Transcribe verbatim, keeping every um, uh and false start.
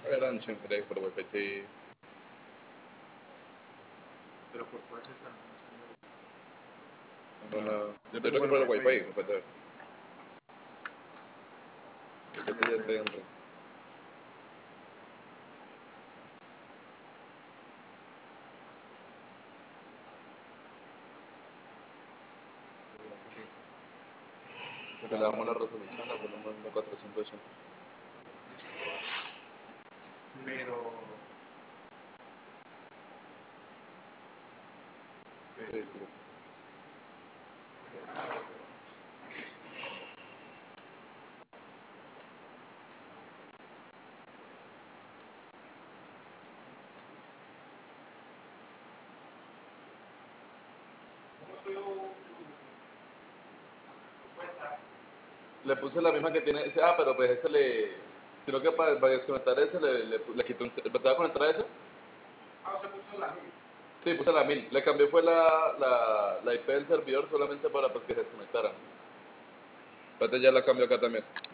Eran siempre por Wi-Fi, sí. Pero por cuál se están. Bueno, yo tengo creo que bueno por el Wi-Fi. Wi-Fi, pues, yo creo que ya tengo. Le damos la resolución, la ponemos en cuatrocientos ochenta. Pero. Sí, sí. Le puse la misma que tiene ese. Ah, pero pues ese le. Sino que para, para desconectar ese le, le, le quito un. ¿Te va a conectar a ese? Ah, usted puso la mil. Sí, puse la mil. Le cambié fue la, la, la I P del servidor solamente para pues, que se desconectaran. Espérate, ya la cambio acá también.